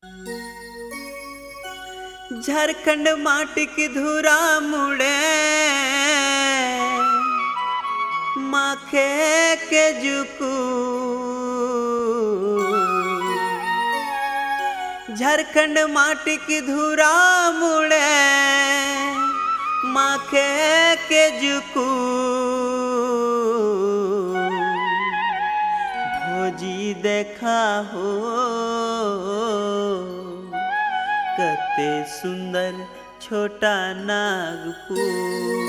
झारखंड माटी की धुरा मुड़े माखे के जुकू। झारखंड माटी की धुरा मुड़े माखे के जुकू। भोजी देखा हो कते सुंदर छोटा नागपुर।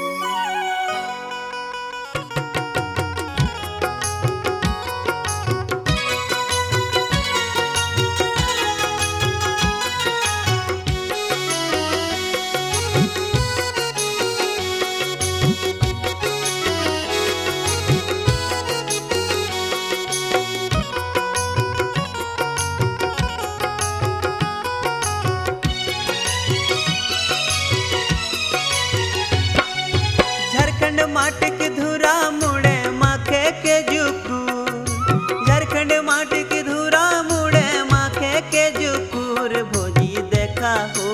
झारखंड माटी की धुरा मुड़े माखे के जुकूर। झारखंड माटी की धुरा मुड़े माखे के जुकूर। भोजी देखा हो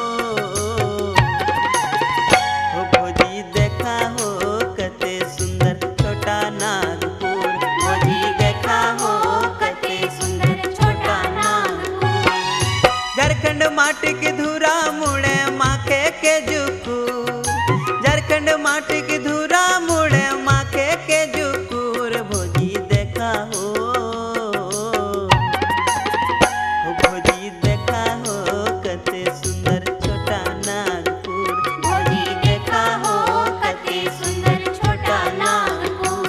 भोजी देखा हो कते सुंदर छोटा नागपुर। भोजी देखा हो कते सुंदर छोटा नागपुर। झारखंड माटी की धुरा मुड़े माखे के जुकूर। झारखंड माटी की धुरा मुड़े माखे के जुकूर। भोजी देखा हो भोजी देखा हो कते सुंदर छोटा नागपुर। भोजी देखा हो कते सुंदर छोटा नागपुर।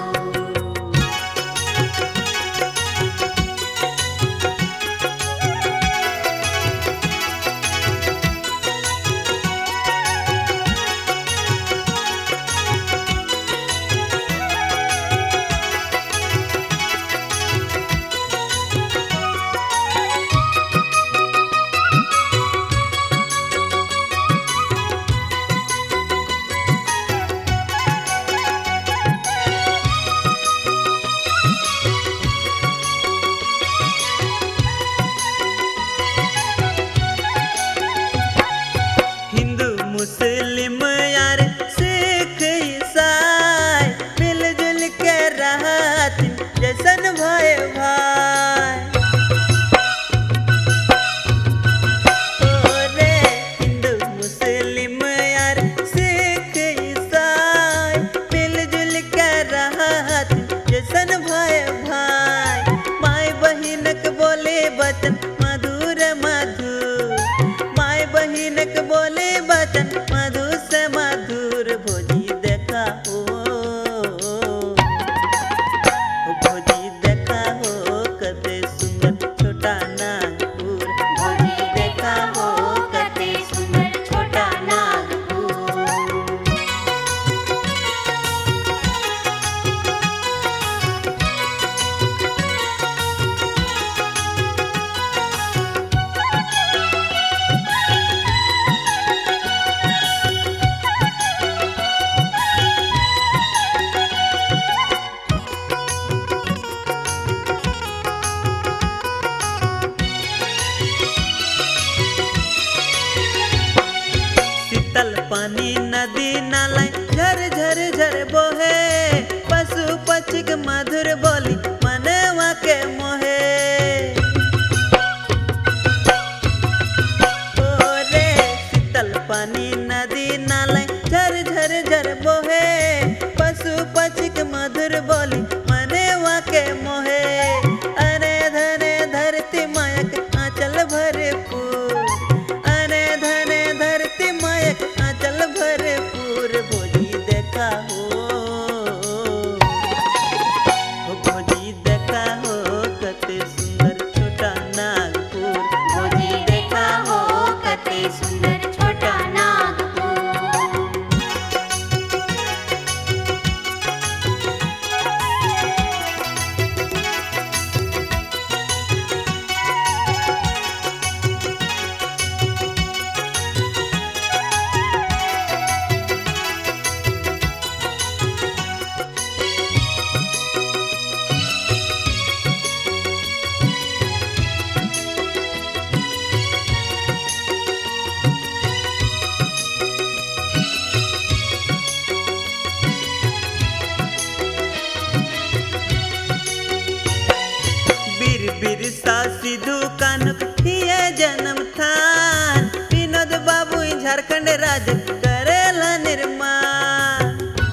सिद्धू कान्हू हिये जन्म थान विनोद बाबू झारखंड राज्य करेला निर्माण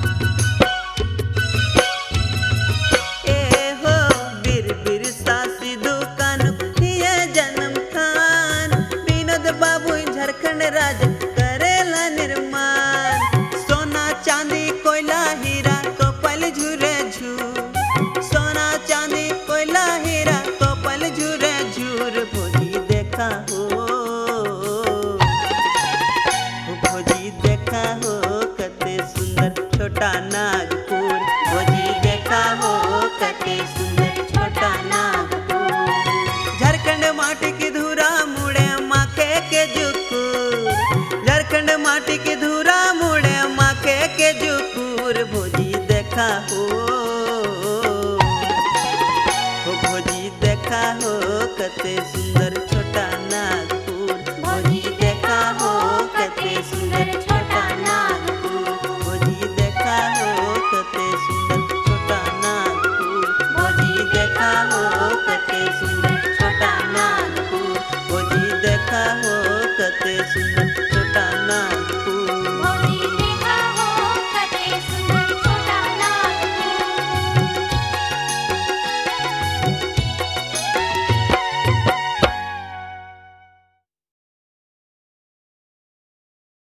ए हो बीर बिरसा सिद्धू कान्हू हिये जन्म थान विनोद बाबू झारखंड राज्य करेला निर्माण सोना चांदी कोयला हीरा कपल झुरे झू सोना चांदी कोयला हीरा कपल झुरे झूर भोजी देखा हो भोजी देखा हो कते सुंदर छोटा नागपुर भोजी देखा हो कते सुंदर छोटा नागपुर झारखंड माटी की धूरा मुड़े माखे के जुकूर झारखंड माटी की धूरा मुड़े माखे के जुकूर भोजी देखा हो भोजी देखा हो कते सुंदर छोटा नागपुर भोजी देखा हो कते सुंदर छोटा नागपुर भोजी देखा हो कते सुंदर छोटा नागपुर भोजी देखा हो कते सुंदर